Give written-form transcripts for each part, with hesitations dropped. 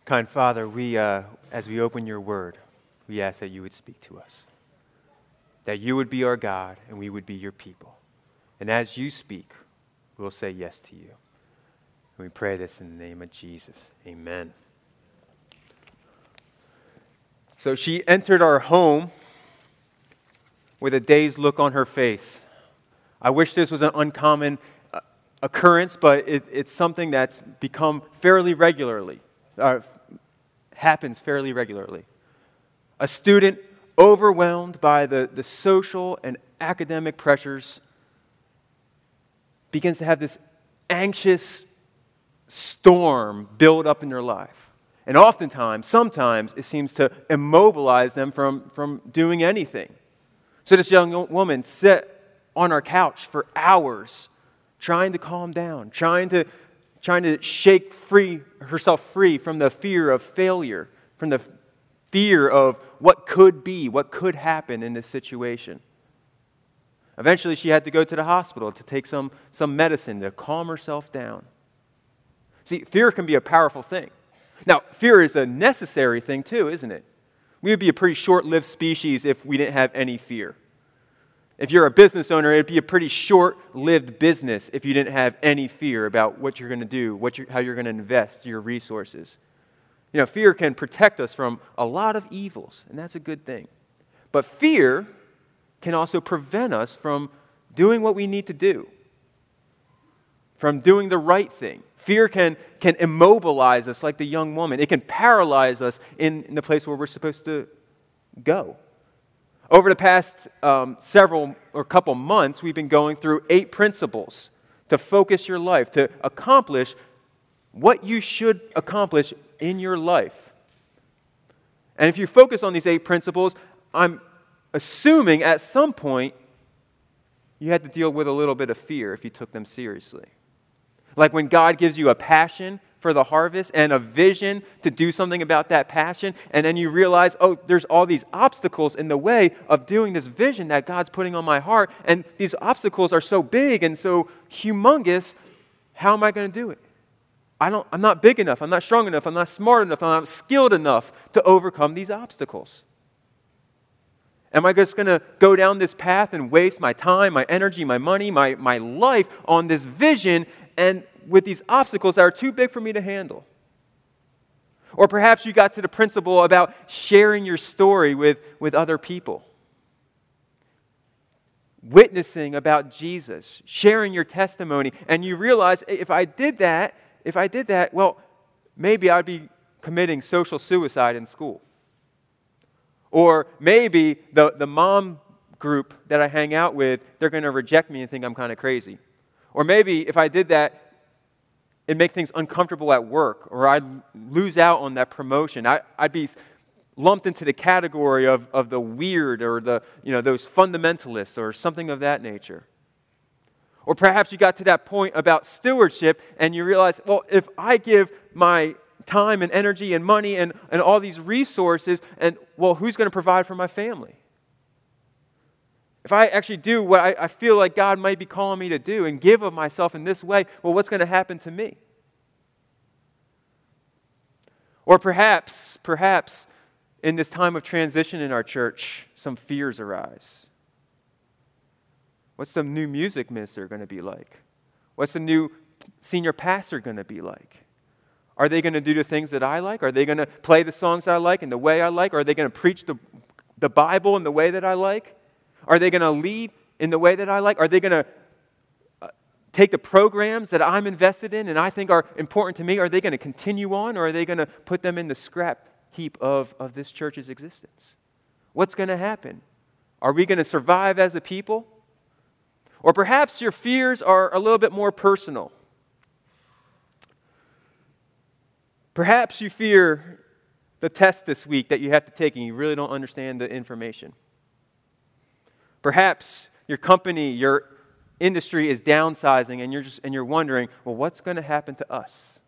Kind Father, as we open your word, we ask that you would speak to us, that you would be our God and we would be your people. And as you speak, we'll say yes to you. And we pray this in the name of Jesus. Amen. So she entered our home with a dazed look on her face. I wish this was an uncommon occurrence, but it's something that's become fairly regularly. Happens fairly regularly. A student overwhelmed by the social and academic pressures begins to have this anxious storm build up in their life. And sometimes it seems to immobilize them from doing anything. So this young woman sat on our couch for hours trying to calm down, trying to shake herself free from the fear of failure, from the fear of what could be, what could happen in this situation. Eventually, she had to go to the hospital to take some medicine to calm herself down. See, fear can be a powerful thing. Now, fear is a necessary thing too, isn't it? We would be a pretty short-lived species if we didn't have any fear. If you're a business owner, it'd be a pretty short-lived business if you didn't have any fear about what you're going to do, how you're going to invest your resources. You know, fear can protect us from a lot of evils, and that's a good thing. But fear can also prevent us from doing what we need to do, from doing the right thing. Fear can immobilize us like the young woman. It can paralyze us in the place where we're supposed to go. Over the past couple months, we've been going through 8 principles to focus your life, to accomplish what you should accomplish in your life. And if you focus on these 8 principles, I'm assuming at some point you had to deal with a little bit of fear if you took them seriously. Like when God gives you a passion for the harvest and a vision to do something about that passion, and then you realize, there's all these obstacles in the way of doing this vision that God's putting on my heart, and these obstacles are so big and so humongous, how am I going to do it? I'm not big enough, I'm not strong enough, I'm not smart enough, I'm not skilled enough to overcome these obstacles. Am I just going to go down this path and waste my time, my energy, my money, my life on this vision and with these obstacles that are too big for me to handle? Or perhaps you got to the principle about sharing your story with other people. Witnessing about Jesus, sharing your testimony, and you realize if I did that, well, maybe I'd be committing social suicide in school. Or maybe the mom group that I hang out with, they're going to reject me and think I'm kind of crazy. Or maybe if I did that, it'd make things uncomfortable at work, or I'd lose out on that promotion. I'd be lumped into the category of the weird or those fundamentalists or something of that nature. Or perhaps you got to that point about stewardship and you realize, well, if I give my time and energy and money and all these resources, who's going to provide for my family? If I actually do what I feel like God might be calling me to do and give of myself in this way, well, what's going to happen to me? Or perhaps in this time of transition in our church, some fears arise. What's the new music minister going to be like? What's the new senior pastor going to be like? Are they going to do the things that I like? Are they going to play the songs I like and the way I like? Are they going to preach the Bible in the way that I like? Are they going to lead in the way that I like? Are they going to take the programs that I'm invested in and I think are important to me? Are they going to continue on, or are they going to put them in the scrap heap of this church's existence? What's going to happen? Are we going to survive as a people? Or perhaps your fears are a little bit more personal. Perhaps you fear the test this week that you have to take and you really don't understand the information. Perhaps your company, your industry is downsizing and you're wondering, well, what's going to happen to us?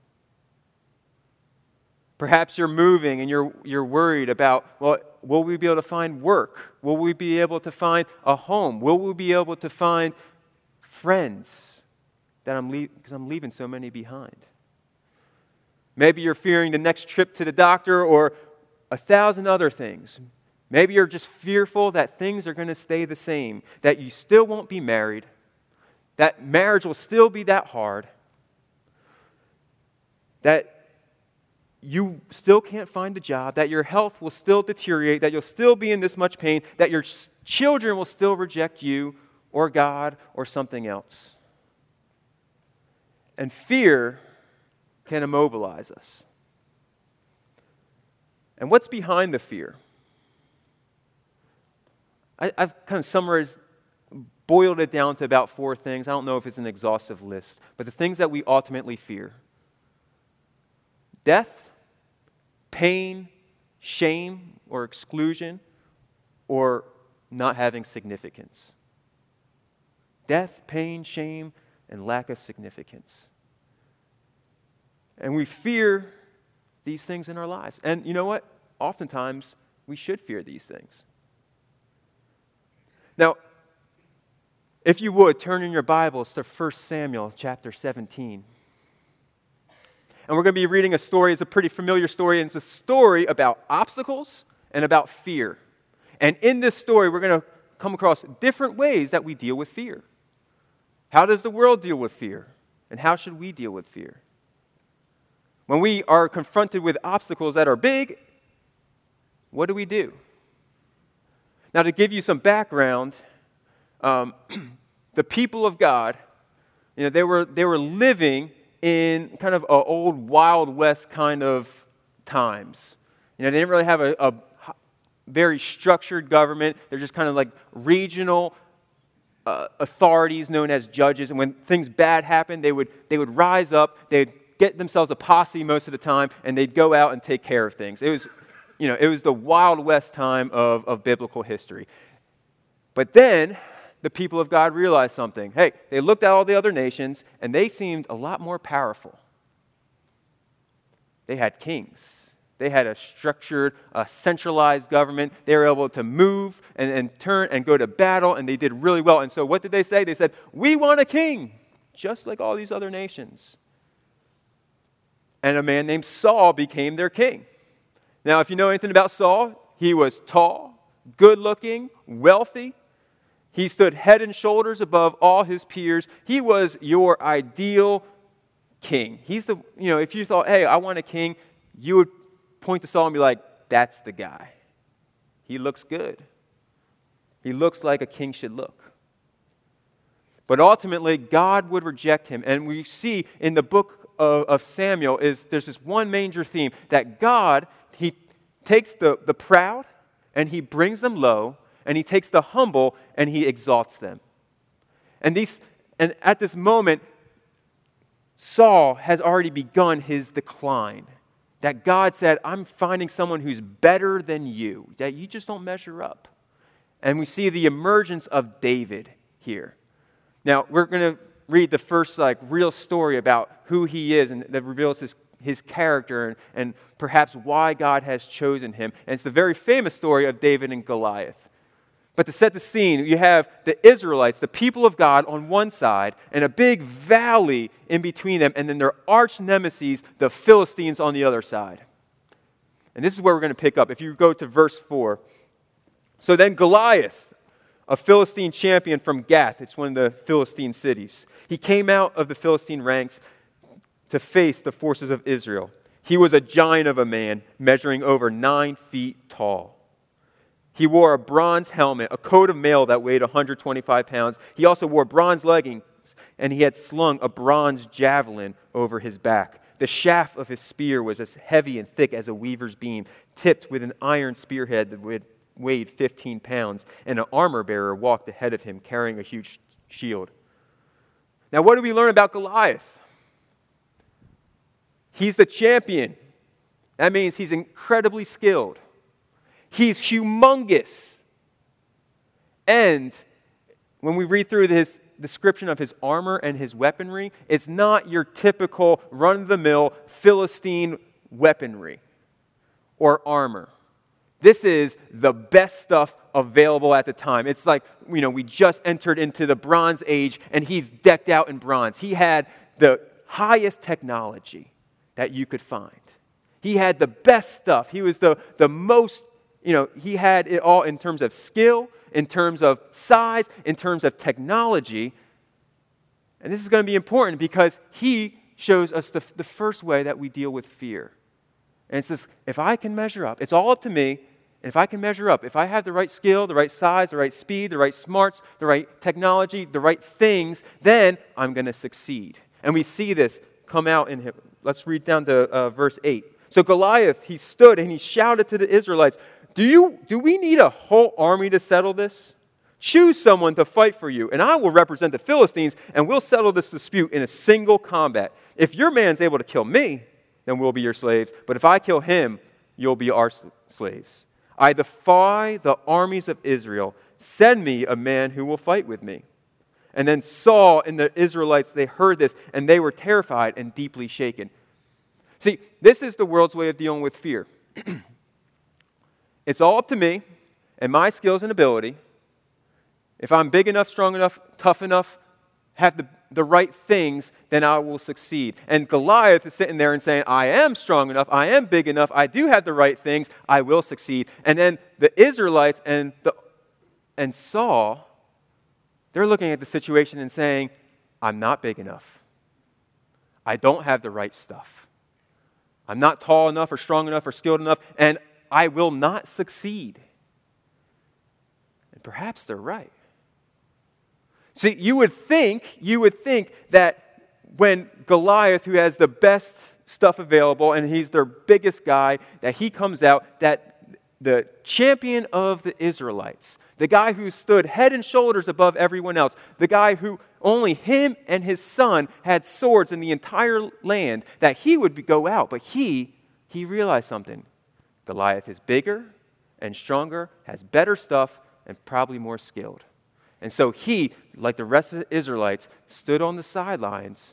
Perhaps you're moving and you're worried about, well, will we be able to find work? Will we be able to find a home? Will we be able to find friends because I'm leaving so many behind? Maybe you're fearing the next trip to the doctor or 1,000 other things. Maybe you're just fearful that things are going to stay the same, that you still won't be married, that marriage will still be that hard, that you still can't find a job, that your health will still deteriorate, that you'll still be in this much pain, that your children will still reject you or God or something else. And fear can immobilize us. And what's behind the fear? I've kind of summarized, boiled it down to about 4 things. I don't know if it's an exhaustive list, but the things that we ultimately fear: death, pain, shame or exclusion, or not having significance. Death, pain, shame, and lack of significance. And we fear these things in our lives. And you know what? Oftentimes, we should fear these things. Now, if you would, turn in your Bibles to 1 Samuel chapter 17. And we're going to be reading a story. It's a pretty familiar story, and it's a story about obstacles and about fear. And in this story, we're going to come across different ways that we deal with fear. How does the world deal with fear? And how should we deal with fear? When we are confronted with obstacles that are big, what do we do? Now, to give you some background, the people of God, they were living in kind of an old Wild West kind of times. They didn't really have a very structured government. They're just kind of like regional authorities known as judges. And when things bad happened, they would rise up. They'd get themselves a posse most of the time, and they'd go out and take care of things. It was the Wild West time of biblical history. But then the people of God realized something. Hey, they looked at all the other nations, and they seemed a lot more powerful. They had kings. They had a structured, centralized government. They were able to move and turn and go to battle, and they did really well. And so what did they say? They said, we want a king, just like all these other nations. And a man named Saul became their king. Now, if you know anything about Saul, he was tall, good-looking, wealthy. He stood head and shoulders above all his peers. He was your ideal king. He's if you thought, hey, I want a king, you would point to Saul and be like, that's the guy. He looks good. He looks like a king should look. But ultimately, God would reject him. And we see in the book of Samuel there's this one major theme that God, he takes the proud and he brings them low, and he takes the humble and he exalts them. And at this moment, Saul has already begun his decline. That God said, I'm finding someone who's better than you, that you just don't measure up. And we see the emergence of David here. Now, we're going to read the first real story about who he is, and that reveals his character and perhaps why God has chosen him. And it's the very famous story of David and Goliath. But to set the scene, you have the Israelites, the people of God, on one side, and a big valley in between them, and then their arch nemesis, the Philistines, on the other side. And this is where we're going to pick up. If you go to verse 4. So then Goliath, a Philistine champion from Gath, it's one of the Philistine cities, he came out of the Philistine ranks to face the forces of Israel. He was a giant of a man, measuring over 9 feet tall. He wore a bronze helmet, a coat of mail that weighed 125 pounds. He also wore bronze leggings, and he had slung a bronze javelin over his back. The shaft of his spear was as heavy and thick as a weaver's beam, tipped with an iron spearhead that weighed 15 pounds, and an armor-bearer walked ahead of him, carrying a huge shield. Now, what do we learn about Goliath? He's the champion. That means he's incredibly skilled. He's humongous. And when we read through his description of his armor and his weaponry, it's not your typical run-of-the-mill Philistine weaponry or armor. This is the best stuff available at the time. It's like, we just entered into the Bronze Age, and he's decked out in bronze. He had the highest technology that you could find. He had the best stuff. He was the most, he had it all in terms of skill, in terms of size, in terms of technology. And this is going to be important because he shows us the first way that we deal with fear. And it says, if I can measure up, it's all up to me. And if I can measure up, if I have the right skill, the right size, the right speed, the right smarts, the right technology, the right things, then I'm going to succeed. And we see this come out in him. Let's read down to verse 8. So Goliath, he stood and he shouted to the Israelites, do we need a whole army to settle this? Choose someone to fight for you, and I will represent the Philistines, and we'll settle this dispute in a single combat. If your man's able to kill me, then we'll be your slaves. But if I kill him, you'll be our slaves. I defy the armies of Israel. Send me a man who will fight with me. And then Saul and the Israelites, they heard this, and they were terrified and deeply shaken. See, this is the world's way of dealing with fear. It's all up to me and my skills and ability. If I'm big enough, strong enough, tough enough, have the right things, then I will succeed. And Goliath is sitting there and saying, I am strong enough, I am big enough, I do have the right things, I will succeed. And then the Israelites and Saul, they're looking at the situation and saying, I'm not big enough. I don't have the right stuff. I'm not tall enough or strong enough or skilled enough, and I will not succeed. And perhaps they're right. See, you would think that when Goliath, who has the best stuff available and he's their biggest guy, that he comes out, that the champion of the Israelites, the guy who stood head and shoulders above everyone else, the guy who only him and his son had swords in the entire land, that he would go out. But he realized something. Goliath is bigger and stronger, has better stuff, and probably more skilled. And so he, like the rest of the Israelites, stood on the sidelines,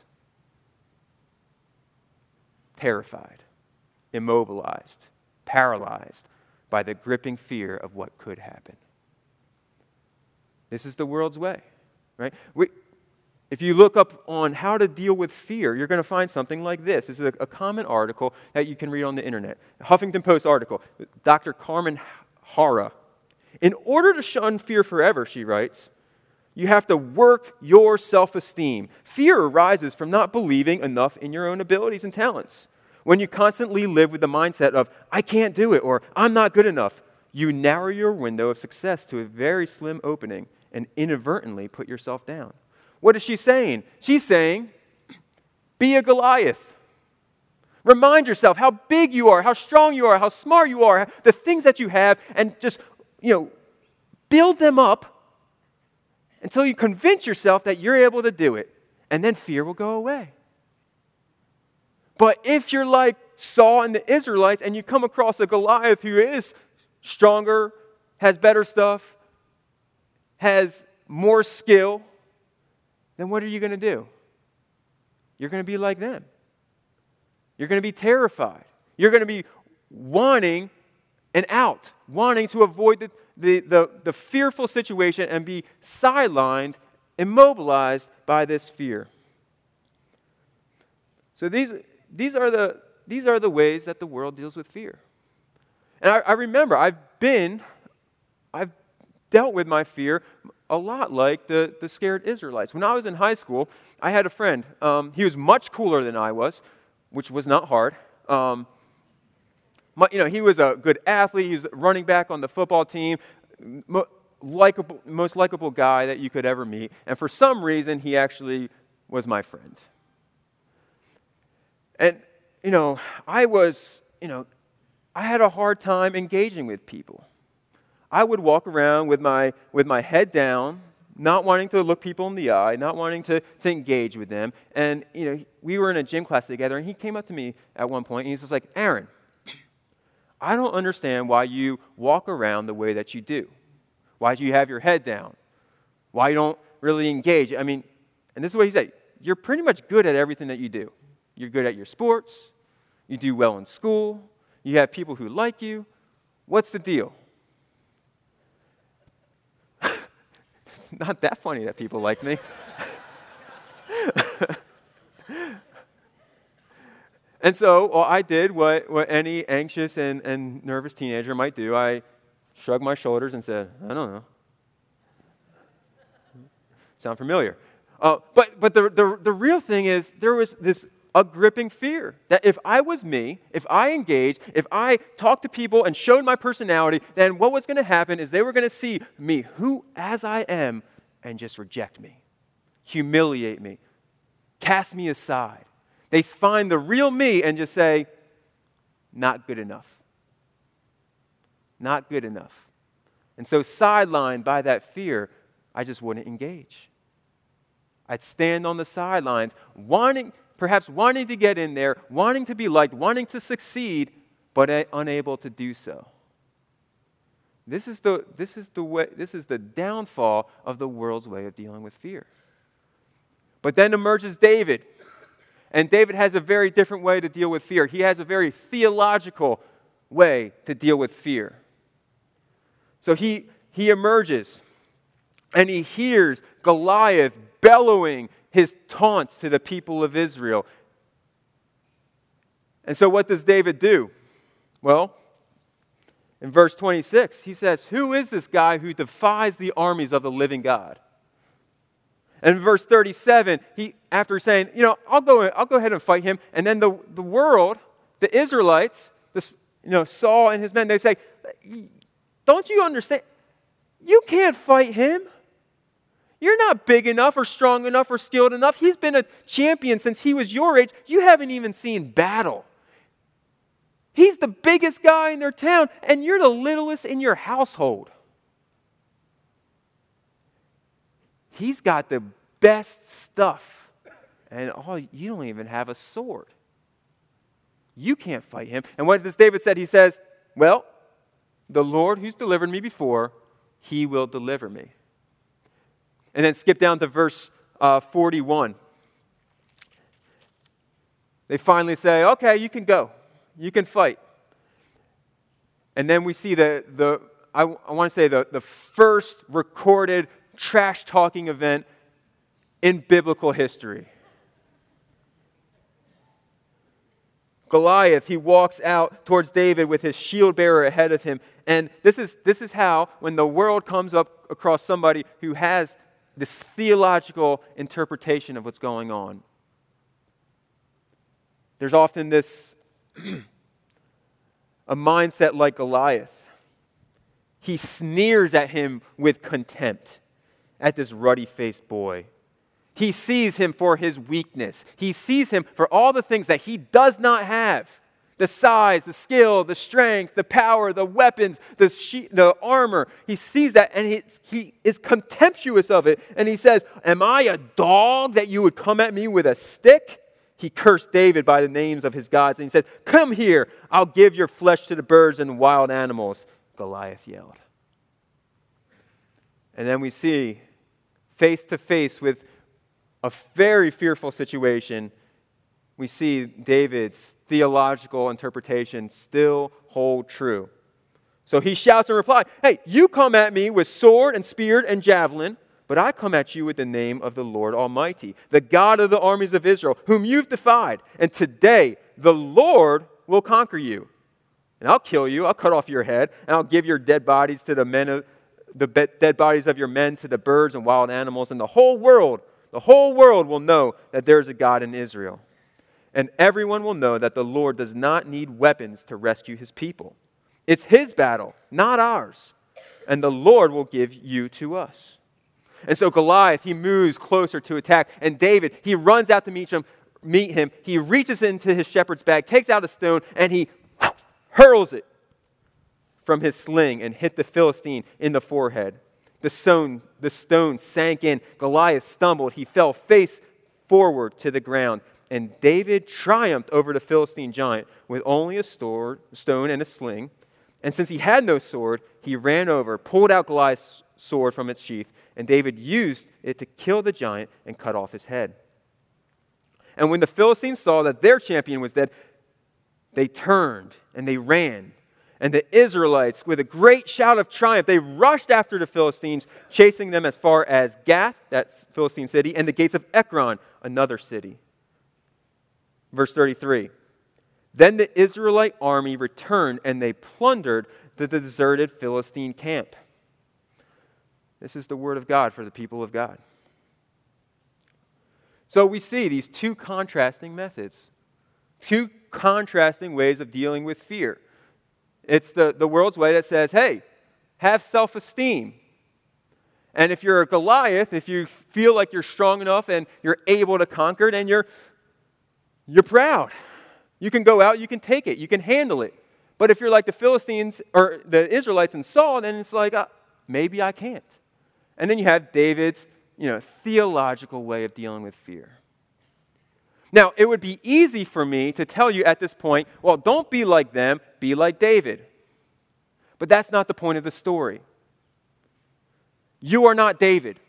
terrified, immobilized, paralyzed by the gripping fear of what could happen. This is the world's way, right? If you look up on how to deal with fear, you're going to find something like this. This is a common article that you can read on the internet. A Huffington Post article. Dr. Carmen Hara. In order to shun fear forever, she writes, you have to work your self-esteem. Fear arises from not believing enough in your own abilities and talents. When you constantly live with the mindset of, I can't do it, or I'm not good enough, you narrow your window of success to a very slim opening and inadvertently put yourself down. What is she saying? She's saying, be a Goliath. Remind yourself how big you are, how strong you are, how smart you are, the things that you have, and just, build them up until you convince yourself that you're able to do it, and then fear will go away. But if you're like Saul and the Israelites, and you come across a Goliath who is stronger, has better stuff, has more skill, then what are you going to do? You're going to be like them. You're going to be terrified. You're going to be wanting an out, wanting to avoid the fearful situation and be sidelined, immobilized by this fear. So these are the ways that the world deals with fear. And I remember I've dealt with my fear a lot like the scared Israelites. When I was in high school, I had a friend. He was much cooler than I was, which was not hard. He was a good athlete. He was running back on the football team, most likable guy that you could ever meet. And for some reason, he actually was my friend. And, I had a hard time engaging with people. I would walk around with my head down, not wanting to look people in the eye, not wanting to engage with them. And, we were in a gym class together, and he came up to me at one point, and he's just like, Aaron, I don't understand why you walk around the way that you do. Why do you have your head down? Why you don't really engage? And this is what he said. You're pretty much good at everything that you do. You're good at your sports. You do well in school. You have people who like you. What's the deal? It's not that funny that people like me. And so I did what any anxious and nervous teenager might do. I shrugged my shoulders and said, I don't know. Sound familiar? But the real thing is there was a gripping fear that if I was me, if I engaged, if I talked to people and showed my personality, then what was going to happen is they were going to see me who as I am and just reject me, humiliate me, cast me aside. They find the real me and just say, not good enough. Not good enough. And so sidelined by that fear, I just wouldn't engage. I'd stand on the sidelines, perhaps wanting to get in there, wanting to be liked, wanting to succeed, but unable to do so. This is the downfall of the world's way of dealing with fear. But then emerges David. And David has a very different way to deal with fear. He has a very theological way to deal with fear. So he emerges and he hears Goliath bellowing his taunts to the people of Israel. And so what does David do? Well, in verse 26, he says, who is this guy who defies the armies of the living God? And in verse 37, after saying, I'll go ahead and fight him. And then the world, the Israelites, Saul and his men, they say, don't you understand? You can't fight him. You're not big enough or strong enough or skilled enough. He's been a champion since he was your age. You haven't even seen battle. He's the biggest guy in their town, and you're the littlest in your household. He's got the best stuff, and you don't even have a sword. You can't fight him. And what does David say? He says, well, the Lord who's delivered me before, he will deliver me. And then skip down to verse 41. They finally say, okay, you can go. You can fight. And then we see I want to say the first recorded trash-talking event in biblical history. Goliath, he walks out towards David with his shield bearer ahead of him. And this is how, when the world comes up across somebody who has this theological interpretation of what's going on, there's often this a mindset like Goliath. He sneers at him with contempt, at this ruddy-faced boy. He sees him for his weakness. He sees him for all the things that he does not have. The size, the skill, the strength, the power, the weapons, the armor. He sees that and he is contemptuous of it. And he says, am I a dog that you would come at me with a stick? He cursed David by the names of his gods. And he said, come here, I'll give your flesh to the birds and wild animals. Goliath yelled. And then we see, face to face with a very fearful situation, we see David's theological interpretation still hold true. So he shouts in reply, hey, you come at me with sword and spear and javelin, but I come at you with the name of the Lord Almighty, the God of the armies of Israel, whom you've defied. And today the Lord will conquer you. And I'll kill you, I'll cut off your head, and I'll give your dead bodies to dead bodies of your men to the birds and wild animals, and the whole world will know that there is a God in Israel. And everyone will know that the Lord does not need weapons to rescue his people. It's his battle, not ours. And the Lord will give you to us. And so Goliath, he moves closer to attack. And David, he runs out to meet him. He reaches into his shepherd's bag, takes out a stone, and he hurls it from his sling and hit the Philistine in the forehead. The stone sank in. Goliath stumbled. He fell face forward to the ground. And David triumphed over the Philistine giant with only a stone and a sling. And since he had no sword, he ran over, pulled out Goliath's sword from its sheath, and David used it to kill the giant and cut off his head. And when the Philistines saw that their champion was dead, they turned and they ran. And the Israelites, with a great shout of triumph, they rushed after the Philistines, chasing them as far as Gath, that Philistine city, and the gates of Ekron, another city. Verse 33. Then the Israelite army returned and they plundered the deserted Philistine camp. This is the word of God for the people of God. So we see these two contrasting methods, two contrasting ways of dealing with fear. It's the world's way that says, hey, have self-esteem. And if you're a Goliath, if you feel like you're strong enough and you're able to conquer, then you're proud. You can go out, you can take it, you can handle it. But if you're like the Philistines or the Israelites in Saul, then it's like, maybe I can't. And then you have David's, theological way of dealing with fear. Now, it would be easy for me to tell you at this point, well, don't be like them, be like David. But that's not the point of the story. You are not David.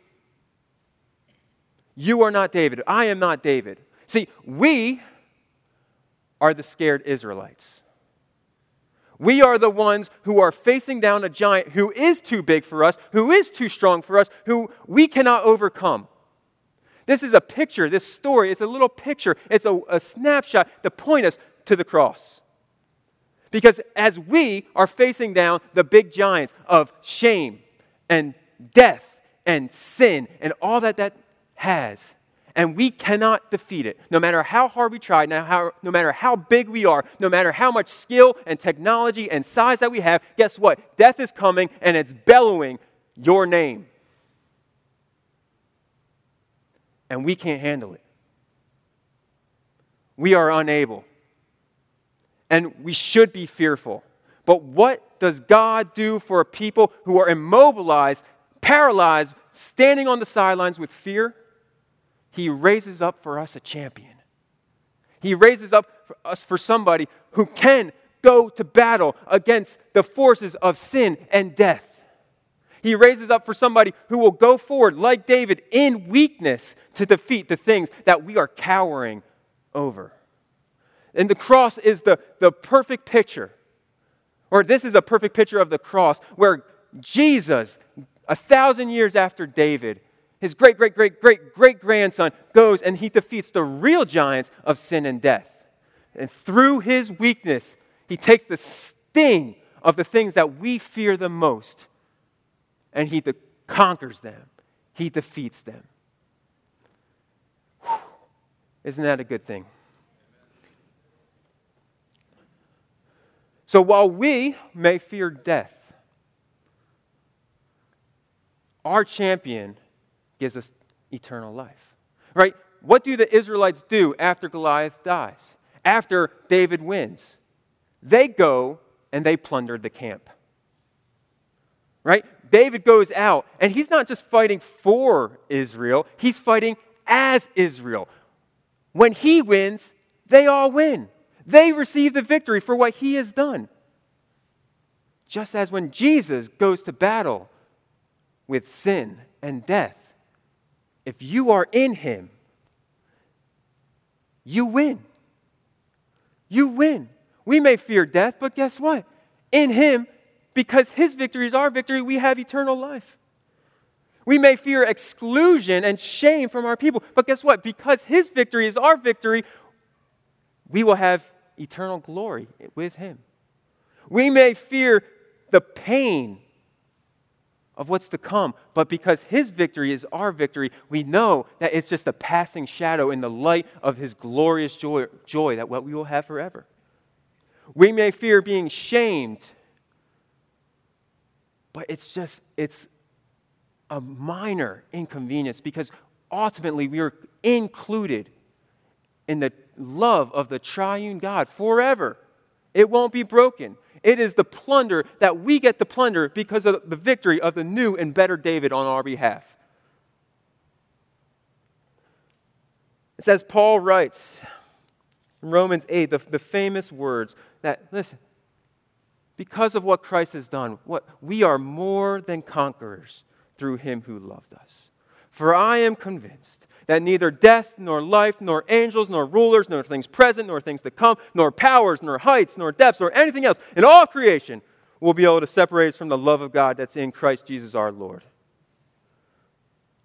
You are not David. I am not David. See, we are the scared Israelites. We are the ones who are facing down a giant who is too big for us, who is too strong for us, who we cannot overcome. This is a picture, this story, it's a little picture, it's a snapshot to point us to the cross. Because as we are facing down the big giants of shame and death and sin and all that has, and we cannot defeat it, no matter how hard we try, no matter how big we are, no matter how much skill and technology and size that we have, guess what? Death is coming and it's bellowing your name. And we can't handle it. We are unable. And we should be fearful. But what does God do for a people who are immobilized, paralyzed, standing on the sidelines with fear? He raises up for us a champion. He raises up for somebody who can go to battle against the forces of sin and death. He raises up for somebody who will go forward like David in weakness to defeat the things that we are cowering over. And the cross is the perfect picture. Or this is a perfect picture of the cross where Jesus, 1,000 years after David, his great-great-great-great-great-grandson goes and he defeats the real giants of sin and death. And through his weakness, he takes the sting of the things that we fear the most and he conquers them. He defeats them. Whew. Isn't that a good thing? So while we may fear death, our champion gives us eternal life. Right? What do the Israelites do after Goliath dies? After David wins? They go and they plunder the camp. Right? David goes out and he's not just fighting for Israel, he's fighting as Israel. When he wins, they all win. They receive the victory for what he has done. Just as when Jesus goes to battle with sin and death, if you are in him, you win. You win. We may fear death, but guess what? In him, because his victory is our victory, we have eternal life. We may fear exclusion and shame from our people, but guess what? Because his victory is our victory, we will have eternal glory with him. We may fear the pain of what's to come, but because his victory is our victory, we know that it's just a passing shadow in the light of his glorious joy that what we will have forever. We may fear being shamed, but it's a minor inconvenience because ultimately we are included in the love of the triune God forever. It won't be broken. It is the plunder that we get to plunder because of the victory of the new and better David on our behalf. It says, Paul writes in Romans 8, the famous words that, listen, because of what Christ has done, we are more than conquerors through him who loved us. For I am convinced that neither death, nor life, nor angels, nor rulers, nor things present, nor things to come, nor powers, nor heights, nor depths, nor anything else in all creation will be able to separate us from the love of God that's in Christ Jesus our Lord.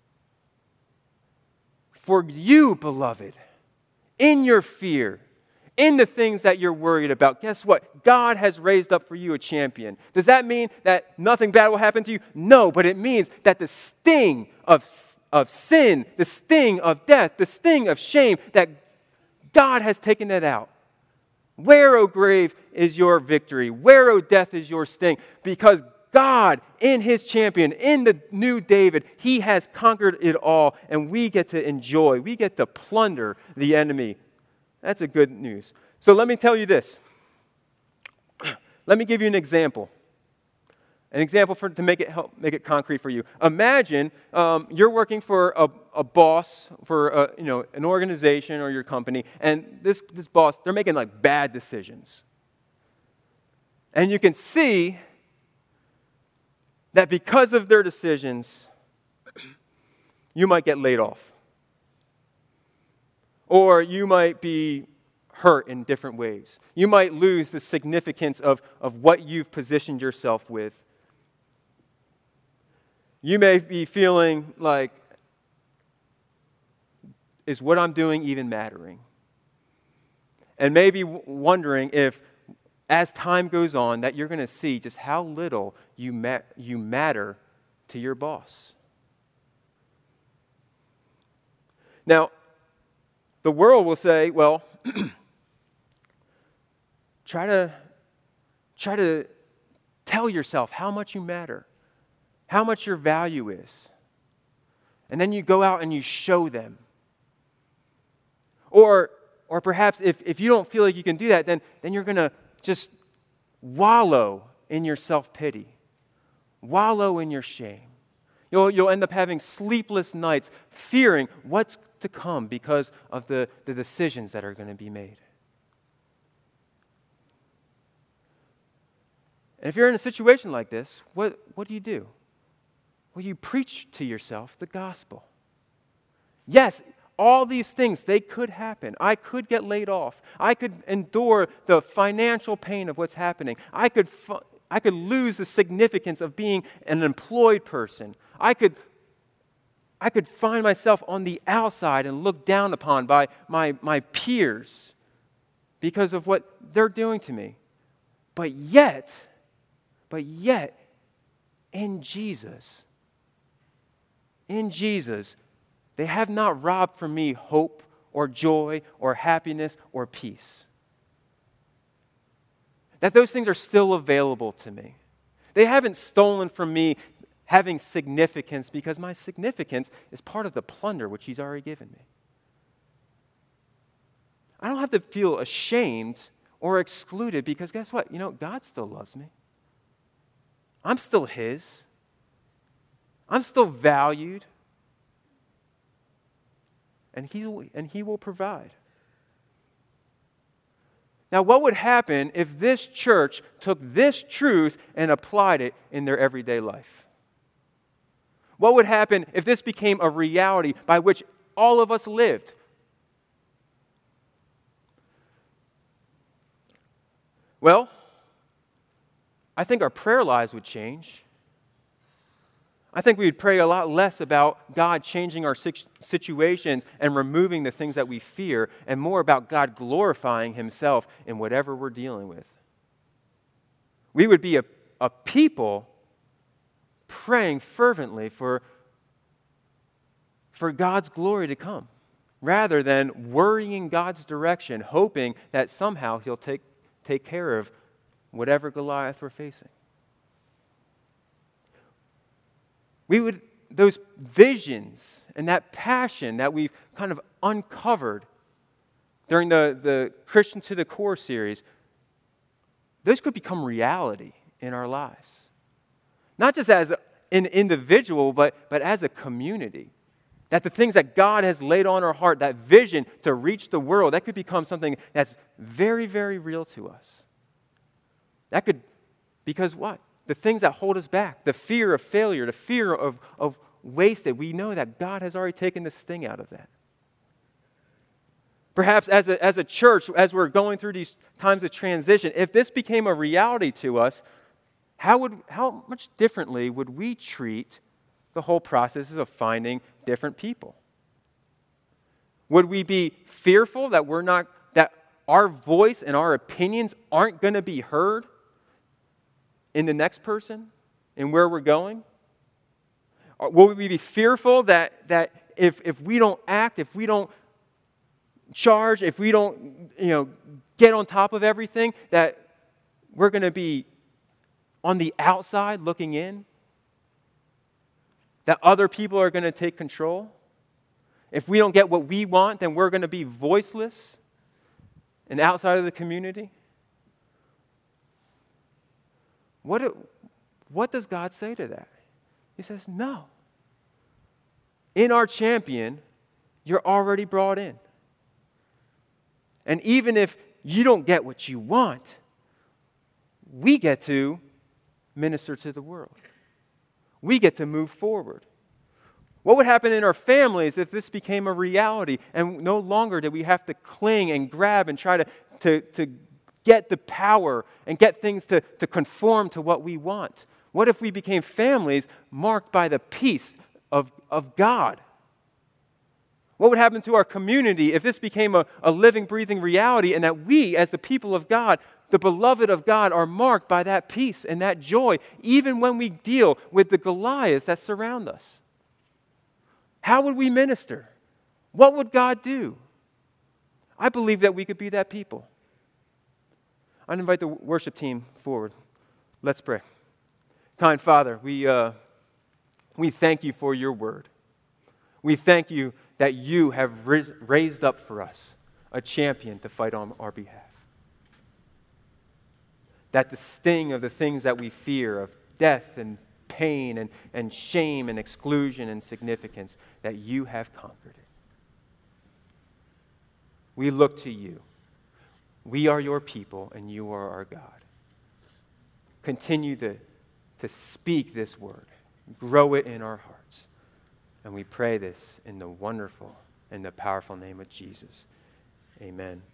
For you, beloved, in your fear, in the things that you're worried about, guess what? God has raised up for you a champion. Does that mean that nothing bad will happen to you? No, but it means that the sting of sin, the sting of death, the sting of shame, that God has taken that out. Where, O grave, is your victory? Where, O death, is your sting? Because God, in His champion, in the new David, He has conquered it all, and we get to enjoy, we get to plunder the enemy. That's a good news. So let me tell you this. Let me give you an example. An example to make it concrete for you. Imagine you're working for a boss for an organization or your company, and this boss, they're making like bad decisions. And you can see that because of their decisions, you might get laid off. Or you might be hurt in different ways. You might lose the significance of what you've positioned yourself with. You may be feeling like, is what I'm doing even mattering? And maybe wondering if, as time goes on, that you're going to see just how little you matter to your boss. Now, the world will say, well, try to tell yourself how much you matter, how much your value is. And then you go out and you show them. Or perhaps if you don't feel like you can do that, then you're going to just wallow in your self-pity, wallow in your shame. You'll end up having sleepless nights, fearing what's to come because of the decisions that are going to be made. And if you're in a situation like this, what do you do? Well, you preach to yourself the gospel. Yes, all these things, they could happen. I could get laid off. I could endure the financial pain of what's happening. I could lose the significance of being an employed person. I could find myself on the outside and looked down upon by my peers because of what they're doing to me. But yet, in Jesus, they have not robbed from me hope or joy or happiness or peace. That those things are still available to me. They haven't stolen from me having significance, because my significance is part of the plunder which He's already given me. I don't have to feel ashamed or excluded, because guess what? God still loves me. I'm still His. I'm still valued. And He will provide. Now, what would happen if this church took this truth and applied it in their everyday life? What would happen if this became a reality by which all of us lived? Well, I think our prayer lives would change. I think we would pray a lot less about God changing our situations and removing the things that we fear, and more about God glorifying Himself in whatever we're dealing with. We would be a people praying fervently for God's glory to come, rather than worrying God's direction, hoping that somehow He'll take care of whatever Goliath we're facing. Those visions and that passion that we've kind of uncovered during the Christian to the Core series, those could become reality in our lives. Not just as an individual, but as a community. That the things that God has laid on our heart, that vision to reach the world, that could become something that's very, very real to us. That could, because what? The things that hold us back, the fear of failure, the fear of wasted, we know that God has already taken the sting out of that. Perhaps as a church, as we're going through these times of transition, if this became a reality to us, how much differently would we treat the whole process of finding different people? Would we be fearful that our voice and our opinions aren't going to be heard in the next person and where we're going? Will we be fearful that if we don't act, if we don't charge, if we don't get on top of everything, that we're going to be on the outside looking in? That other people are going to take control? If we don't get what we want, then we're going to be voiceless and outside of the community? What does God say to that? He says, no. In our champion, you're already brought in. And even if you don't get what you want, we get to minister to the world. We get to move forward. What would happen in our families if this became a reality and no longer did we have to cling and grab and try to get the power and get things to conform to what we want? What if we became families marked by the peace of God? What would happen to our community if this became a living, breathing reality and that we, as the people of God, the beloved of God, are marked by that peace and that joy, even when we deal with the Goliaths that surround us? How would we minister? What would God do? I believe that we could be that people. I'd invite the worship team forward. Let's pray. Kind Father, we thank you for your word. We thank you that you have raised up for us a champion to fight on our behalf. That the sting of the things that we fear, of death and pain and shame and exclusion and significance, that you have conquered it. We look to you. We are your people and you are our God. Continue to speak this word. Grow it in our hearts. And we pray this in the wonderful and the powerful name of Jesus. Amen.